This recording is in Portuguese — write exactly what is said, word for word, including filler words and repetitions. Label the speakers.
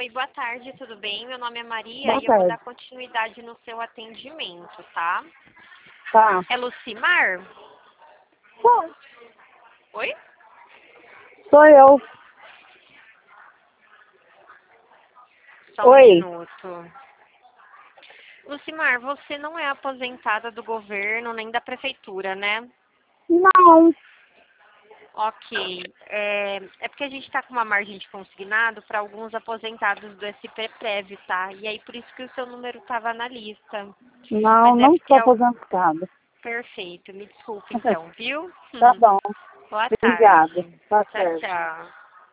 Speaker 1: Oi, boa tarde, tudo bem? Meu nome é Maria
Speaker 2: Boa
Speaker 1: e eu vou dar
Speaker 2: tarde.
Speaker 1: continuidade no seu atendimento, tá?
Speaker 2: Tá.
Speaker 1: É Lucimar?
Speaker 2: Sou,
Speaker 1: Oi?
Speaker 2: sou eu.
Speaker 1: Só um
Speaker 2: Oi.
Speaker 1: minuto. Lucimar, você não é aposentada do governo nem da prefeitura, né?
Speaker 2: Não.
Speaker 1: Ok. É, é porque a gente está com uma margem de consignado para alguns aposentados do S P Prev, tá? E aí por isso que o seu número estava na lista.
Speaker 2: Não,
Speaker 1: Mas é
Speaker 2: não
Speaker 1: porque
Speaker 2: sou
Speaker 1: é o...
Speaker 2: aposentada.
Speaker 1: Perfeito. Me desculpe então, viu?
Speaker 2: Tá bom.
Speaker 1: Boa
Speaker 2: Obrigada.
Speaker 1: tarde.
Speaker 2: Tá
Speaker 1: Tchau,
Speaker 2: certo.
Speaker 1: tchau.